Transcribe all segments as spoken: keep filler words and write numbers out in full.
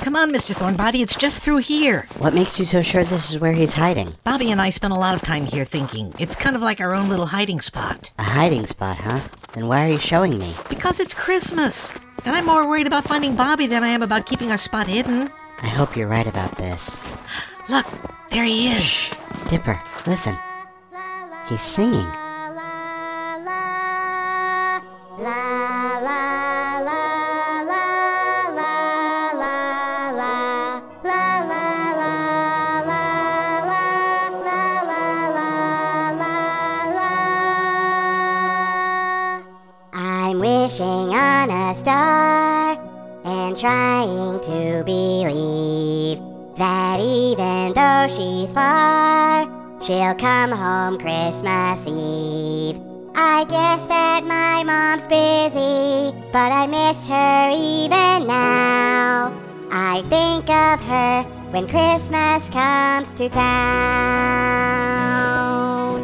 come on, Mister Thornbody, it's just through here. What makes you so sure this is where he's hiding? Bobby and I spent a lot of time here thinking. It's kind of like our own little hiding spot. A hiding spot, huh? Then why are you showing me? Because it's Christmas. And I'm more worried about finding Bobby than I am about keeping our spot hidden. I hope you're right about this. Look, there he is. Shh. Dipper, listen. He's singing. I'm wishing on a star and trying to believe that even though she's far, she'll come home Christmas Eve. I guess that my mom's busy, but I miss her even now. I think of her when Christmas comes to town.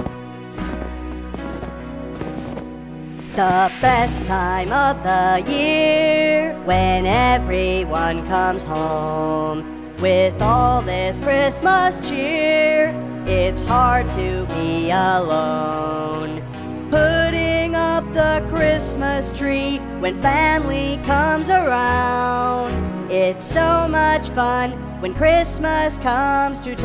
The best time of the year, when everyone comes home. With all this Christmas cheer, it's hard to be alone. Putting up the Christmas tree when family comes around. It's so much fun when Christmas comes to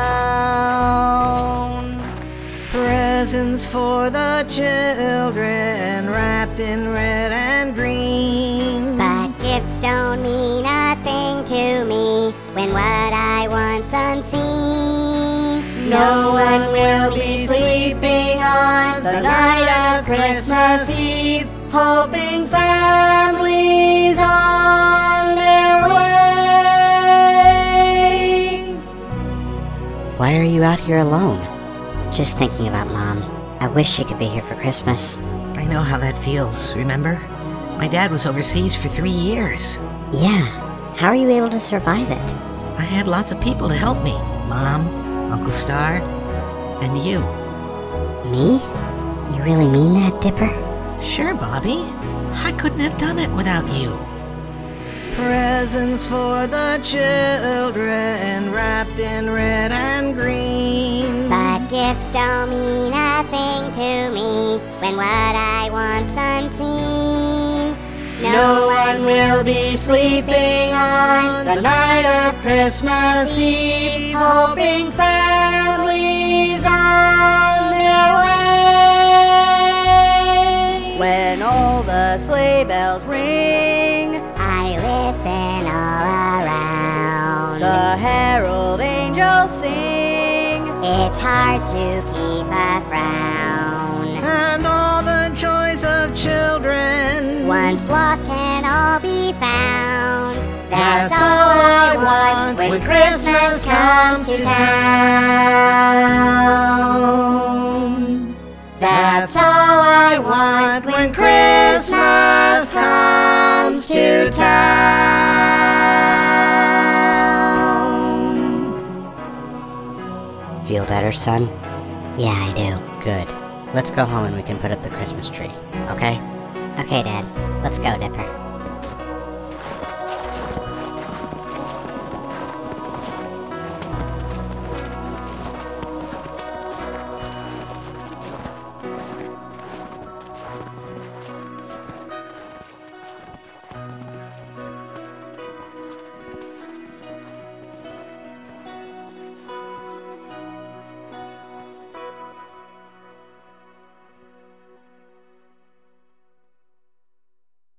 town. Presents for the children, wrapped in red and green. But gifts don't mean a thing to me when what I want's unseen. No one will be sleeping on the night of Christmas Eve, hoping families on their way. Why are you out here alone? Just thinking about Mom. I wish she could be here for Christmas. I know how that feels, remember? My dad was overseas for three years. Yeah. How are you able to survive it? I had lots of people to help me. Mom, Uncle Star, and you. Me? You really mean that, Dipper? Sure, Bobby. I couldn't have done it without you. Presents for the children, wrapped in red and green. But gifts don't mean a thing to me when what I want's unseen. No one will be sleeping on the night of Christmas Eve, hoping families on their way. When all the sleigh bells ring, I listen all around. the herald angels sing. It's hard to keep a frown. And all the joys of children. Once lost can all be found. That's all I want when Christmas comes to town. That's all I want when Christmas comes to town. Feel better, son? Yeah, I do. Good. Let's go home and we can put up the Christmas tree, okay? Okay, Dad. Let's go, Dipper.